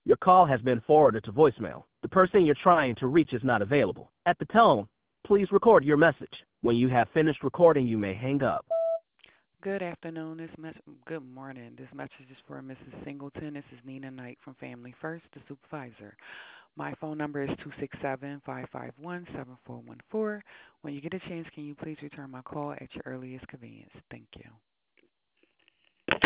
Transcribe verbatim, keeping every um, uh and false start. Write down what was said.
Your call has been forwarded to voicemail. The person you're trying to reach is not available. At the tone, please record your message. When you have finished recording, you may hang up. Good afternoon. This mes- good morning. This message is for Missus Singleton. This is Nina Knight from Family First, the supervisor. My phone number is two six seven, five five one, seven four one four. When you get a chance, can you please return my call at your earliest convenience? Thank you.